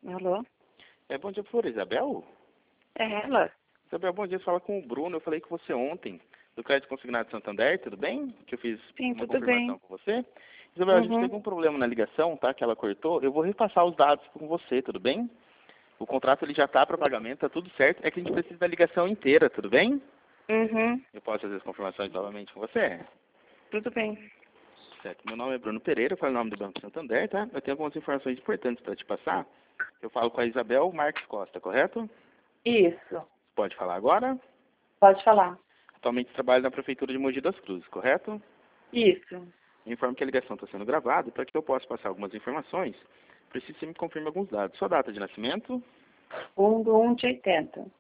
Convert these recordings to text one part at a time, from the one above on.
Alô? Bom dia, por Isabel? É ela? Isabel, bom dia. Você fala com o Bruno. Eu falei com você ontem, do Crédito Consignado Santander, tudo bem? Que eu fiz Sim, uma tudo bem. confirmação com você. Isabel, a gente teve Uhum. um problema na ligação, tá? Que ela cortou. Eu vou repassar os dados com você, tudo bem? O contrato ele já está para pagamento, tá tudo certo. É que a gente precisa da ligação inteira, tudo bem? Uhum. Eu posso fazer as confirmações novamente com você? Tudo bem. Certo. Meu nome é Bruno Pereira, eu falo em nome do Banco Santander, tá? Eu tenho algumas informações importantes para te passar. Eu falo com a Isabel Marques Costa, correto? Isso. Pode falar agora? Pode falar. Atualmente trabalho na Prefeitura de Mogi das Cruzes, correto? Isso. Eu informo que a ligação está sendo gravada. Para que eu possa passar algumas informações, preciso que você me confirme alguns dados. Sua data de nascimento, 1/1/80.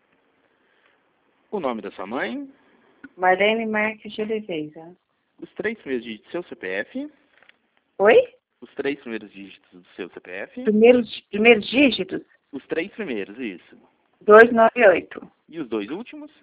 o nome da sua mãe, Marlene Marques de Oliveira. os 3 primeiros dígitos do seu CPF, Oi? os 3 primeiros dígitos do seu CPF, Primeiros dígitos? os 3 primeiros, isso. 298. E os 2 últimos?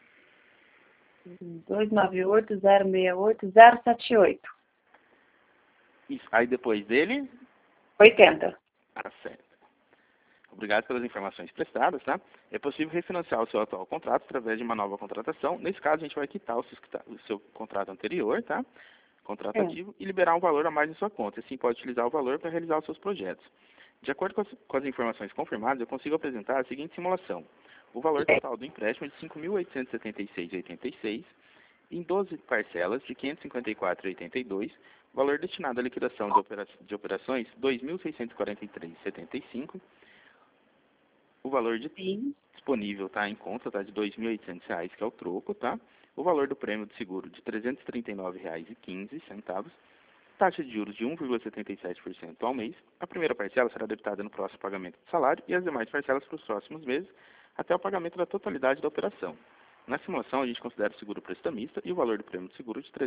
298 068 078. Isso. Aí depois dele, 80. tá certo. Obrigado pelas informações prestadas, tá? É possível refinanciar o seu atual contrato através de uma nova contratação. Nesse caso, a gente vai quitar o seu contrato anterior, tá? Contrato Sim. ativo, e liberar um valor a mais em sua conta. Assim, pode utilizar o valor para realizar os seus projetos. De acordo com as informações confirmadas, eu consigo apresentar a seguinte simulação. O valor total do empréstimo é de R$ 5.876,86 em 12 parcelas de R$ 554,82, valor destinado à liquidação de operações R$ 2.643,75, o valor Sim. disponível tá, em conta tá, de R$ 2.800, que é o troco, tá? O valor do prêmio de seguro de R$ 339,15, taxa de juros de 1,77% ao mês. A primeira parcela será debitada no próximo pagamento do salário e as demais parcelas para os próximos meses, até o pagamento da totalidade da operação. Na simulação, a gente considera o seguro prestamista e o valor do prêmio de seguro de R$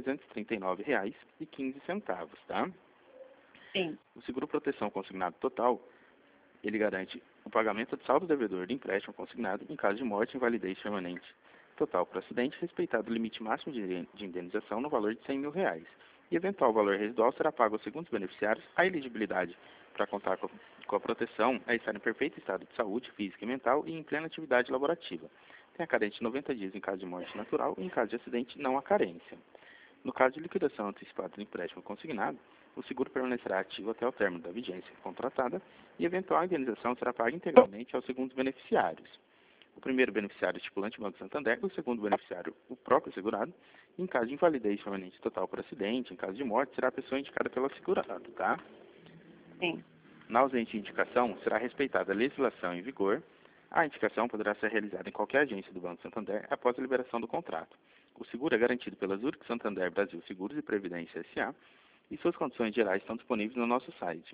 339,15, tá? Sim. O seguro proteção consignado total, ele garante o pagamento do saldo devedor do empréstimo consignado em caso de morte, invalidez permanente total por acidente, respeitado o limite máximo de indenização no valor de R$ 100.000. E eventual valor residual será pago aos segundos beneficiários. A elegibilidade para contar com a proteção é estar em perfeito estado de saúde física e mental e em plena atividade laborativa. Tem a carência de 90 dias em caso de morte natural e em caso de acidente não há carência. No caso de liquidação antecipada do empréstimo consignado, o seguro permanecerá ativo até o término da vigência contratada e eventual indenização será paga integralmente aos segundos beneficiários. O primeiro beneficiário estipulante o Banco Santander, o segundo beneficiário o próprio segurado. Em caso de invalidez permanente total por acidente, em caso de morte, será a pessoa indicada pelo segurado, tá? Sim. Na ausência de indicação, será respeitada a legislação em vigor. A indicação poderá ser realizada em qualquer agência do Banco Santander após a liberação do contrato. O seguro é garantido pela Zurich Santander Brasil Seguros e Previdência S.A. e suas condições gerais estão disponíveis no nosso site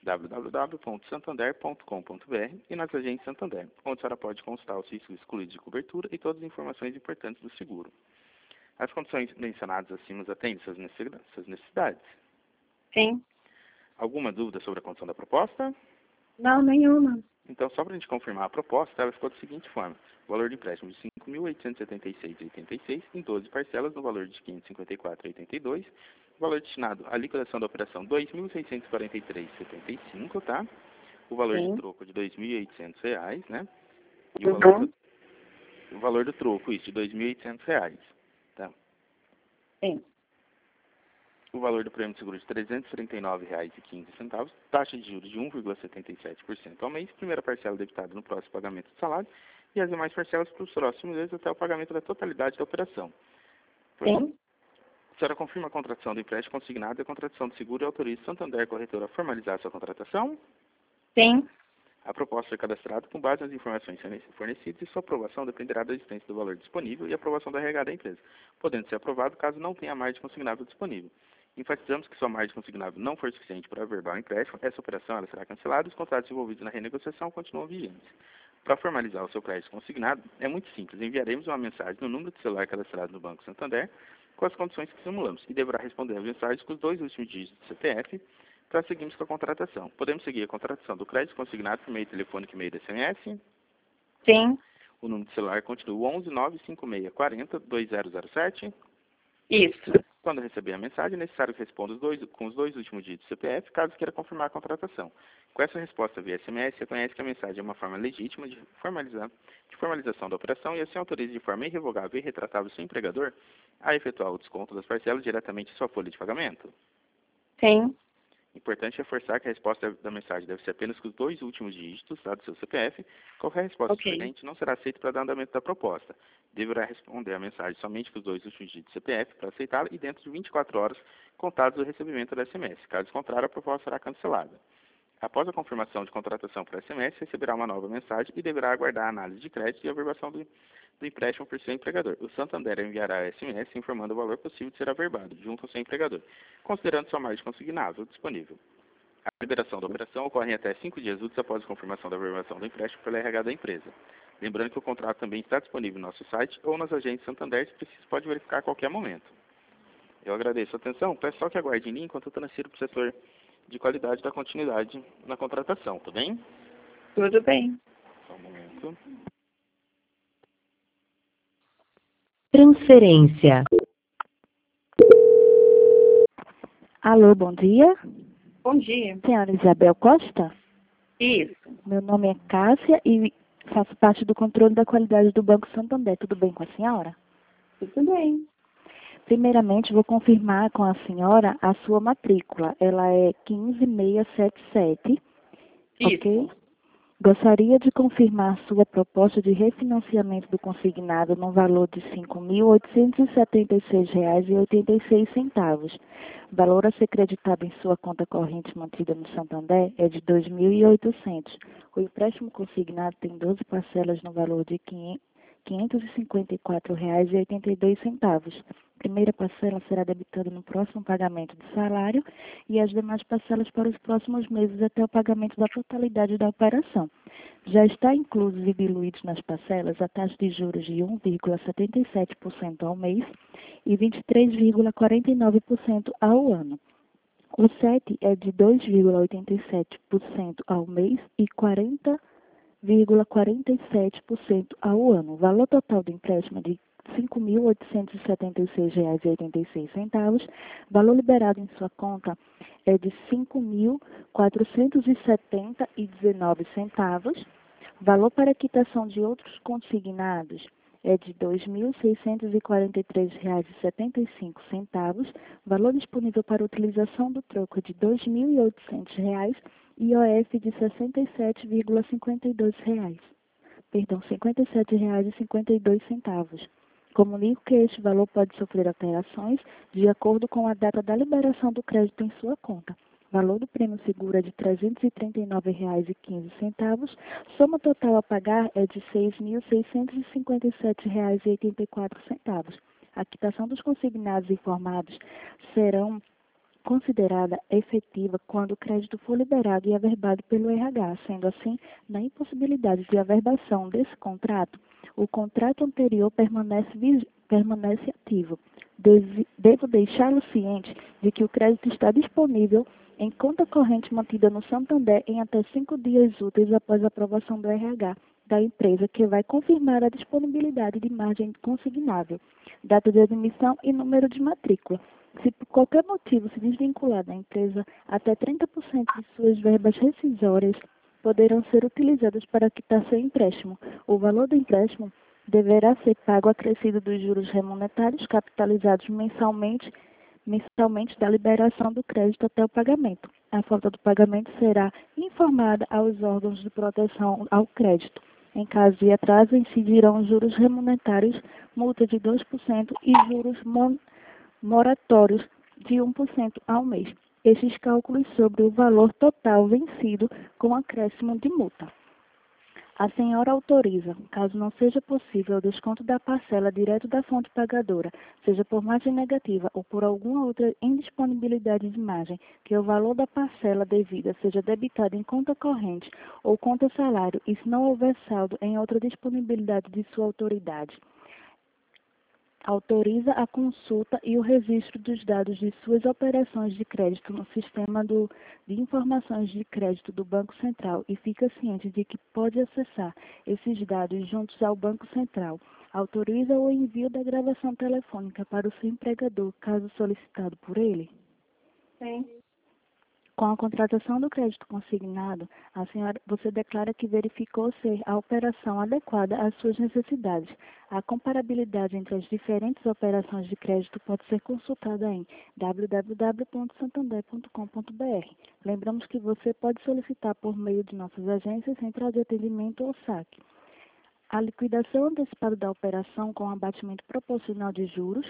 www.santander.com.br e nas agências Santander, onde a senhora pode consultar os riscos excluídos de cobertura e todas as informações importantes do seguro. As condições mencionadas acima atendem suas necessidades. Sim. Alguma dúvida sobre a condição da proposta? Não, nenhuma. Então, só para a gente confirmar a proposta, ela ficou da seguinte forma. O valor de empréstimo de R$ 5.876,86 em 12 parcelas no valor de R$ 554,82. O valor destinado à liquidação da operação R$ 2.643,75, tá? O valor de Sim. troco de R$ 2.800, né? E Uhum. o valor do troco, isso, de R$ 2.800, tá? Sim. O valor do prêmio de seguro de R$ 339,15, taxa de juros de 1,77% ao mês, primeira parcela debitada no próximo pagamento do salário e as demais parcelas para os próximos meses até o pagamento da totalidade da operação. Sim. A senhora confirma a contratação do empréstimo consignado e a contratação do seguro e autoriza Santander Corretora a formalizar sua contratação? Sim. A proposta foi cadastrada com base nas informações fornecidas e sua aprovação dependerá da existência do valor disponível e aprovação da RH da empresa, podendo ser aprovado caso não tenha margem consignável disponível. Enfatizamos que sua margem consignável não for suficiente para averbar o empréstimo, essa operação ela será cancelada e os contratos envolvidos na renegociação continuam vigentes. Para formalizar o seu crédito consignado, é muito simples. Enviaremos uma mensagem no número de celular cadastrado no Banco Santander com as condições que simulamos e deverá responder a mensagem com os 2 últimos dígitos do CPF para seguirmos com a contratação. Podemos seguir a contratação do crédito consignado por meio telefônico e meio de SMS. Sim. O número de celular continua 11 956 40 2007. Isso. Quando receber a mensagem, é necessário que responda com os dois últimos dígitos do CPF, caso queira confirmar a contratação. Com essa resposta via SMS, reconhece que a mensagem é uma forma legítima de formalização da operação e assim autoriza de forma irrevogável e retratável seu empregador a efetuar o desconto das parcelas diretamente em sua folha de pagamento. Sim. Importante reforçar que a resposta da mensagem deve ser apenas com os dois últimos dígitos do seu CPF. Qualquer resposta Ok. diferente não será aceita para dar andamento da proposta. Deverá responder a mensagem somente com os dois últimos dígitos do CPF para aceitá-la e dentro de 24 horas contados do recebimento da SMS. Caso contrário, a proposta será cancelada. Após a confirmação de contratação por SMS, receberá uma nova mensagem e deverá aguardar a análise de crédito e a averbação do empréstimo por seu empregador. O Santander enviará SMS informando o valor possível de ser averbado junto ao seu empregador, considerando sua margem consignável disponível. A liberação da operação ocorre em até 5 dias úteis após a confirmação da averbação do empréstimo pela RH da empresa. Lembrando que o contrato também está disponível no nosso site ou nas agências Santander, se preciso pode verificar a qualquer momento. Eu agradeço a atenção, peço só que aguarde em linha enquanto eu transfiro para o setor de qualidade da continuidade na contratação, tá bem? Tudo bem. Só um momento. Transferência. Alô, bom dia. Bom dia. Senhora Isabel Costa? Isso. Meu nome é Cássia e faço parte do controle da qualidade do Banco Santander. Tudo bem com a senhora? Tudo bem. Primeiramente, vou confirmar com a senhora a sua matrícula. Ela é 15677, Isso. ok? Gostaria de confirmar sua proposta de refinanciamento do consignado no valor de R$ 5.876,86. Valor a ser creditado em sua conta corrente mantida no Santander é de R$ 2.800. O empréstimo consignado tem 12 parcelas no valor de R$ 554,82. Primeira parcela será debitada no próximo pagamento do salário e as demais parcelas para os próximos meses até o pagamento da totalidade da operação. Já está incluso e diluídos nas parcelas a taxa de juros de 1,77% ao mês e 23,49% ao ano. O CET é de 2,87% ao mês e 40,47% ao ano. O valor total do empréstimo é de R$ 5.876,86. Valor liberado em sua conta é de R$ 5.470,19. Valor para quitação de outros consignados é de R$ 2.643,75. Valor disponível para utilização do troco é de R$ 2.800 e IOF de R$ 67,52. Perdão, R$ 57,52. Comunico que este valor pode sofrer alterações de acordo com a data da liberação do crédito em sua conta. Valor do prêmio seguro é de R$ 339,15. Soma total a pagar é de R$ 6.657,84. A quitação dos consignados informados serão considerada efetiva quando o crédito for liberado e averbado pelo RH. Sendo assim, na impossibilidade de averbação desse contrato, o contrato anterior permanece ativo. Devo deixá-lo ciente de que o crédito está disponível em conta corrente mantida no Santander em até 5 dias úteis após a aprovação do RH da empresa, que vai confirmar a disponibilidade de margem consignável, data de admissão e número de matrícula. Se por qualquer motivo se desvincular da empresa, até 30% de suas verbas rescisórias poderão ser utilizadas para quitar seu empréstimo. O valor do empréstimo deverá ser pago acrescido dos juros remuneratórios capitalizados mensalmente da liberação do crédito até o pagamento. A falta do pagamento será informada aos órgãos de proteção ao crédito. Em caso de atraso, incidirão juros remuneratórios, multa de 2% e juros moratórios de 1% ao mês. Estes cálculos sobre o valor total vencido com acréscimo de multa. A senhora autoriza, caso não seja possível o desconto da parcela direto da fonte pagadora, seja por margem negativa ou por alguma outra indisponibilidade de margem, que o valor da parcela devida seja debitado em conta corrente ou conta salário e se não houver saldo em outra disponibilidade de sua autoridade. Autoriza a consulta e o registro dos dados de suas operações de crédito no sistema de informações de crédito do Banco Central e fica ciente de que pode acessar esses dados juntos ao Banco Central. Autoriza o envio da gravação telefônica para o seu empregador, caso solicitado por ele? Sim. Com a contratação do crédito consignado, você declara que verificou ser a operação adequada às suas necessidades. A comparabilidade entre as diferentes operações de crédito pode ser consultada em www.santander.com.br. Lembramos que você pode solicitar por meio de nossas agências central de atendimento ou saque. A liquidação antecipada da operação com abatimento proporcional de juros,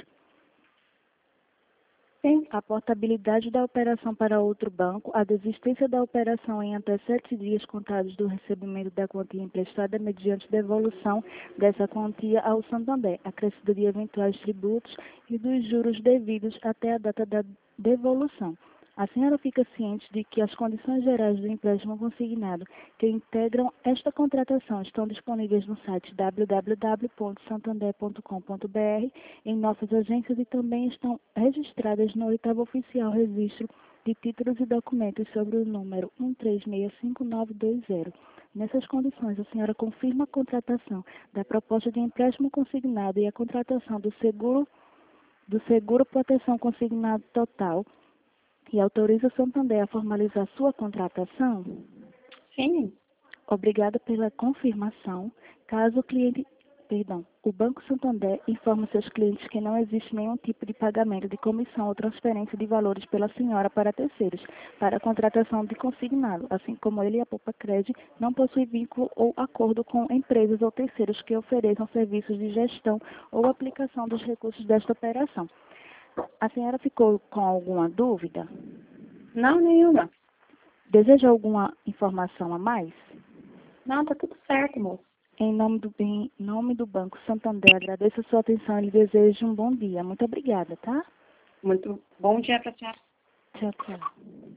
Sim. a portabilidade da operação para outro banco, a desistência da operação em até 7 dias contados do recebimento da quantia emprestada mediante devolução dessa quantia ao Santander, acrescida de eventuais tributos e dos juros devidos até a data da devolução. A senhora fica ciente de que as condições gerais do empréstimo consignado que integram esta contratação estão disponíveis no site www.santander.com.br, em nossas agências e também estão registradas no 8º Oficial Registro de Títulos e Documentos sobre o número 1365920. Nessas condições, a senhora confirma a contratação da proposta de empréstimo consignado e a contratação do seguro proteção consignado total, e autoriza o Santander a formalizar sua contratação? Sim. Obrigada pela confirmação. Caso o Banco Santander informa seus clientes que não existe nenhum tipo de pagamento de comissão ou transferência de valores pela senhora para terceiros, para a contratação de consignado, assim como ele e a Poupa-Cred não possuem vínculo ou acordo com empresas ou terceiros que ofereçam serviços de gestão ou aplicação dos recursos desta operação. A senhora ficou com alguma dúvida? Não, nenhuma. Deseja alguma informação a mais? Não, tá tudo certo, moço. Em nome do Banco Santander, agradeço a sua atenção e lhe desejo um bom dia. Muito obrigada, tá? Muito bom dia pra senhora. Tchau, tchau.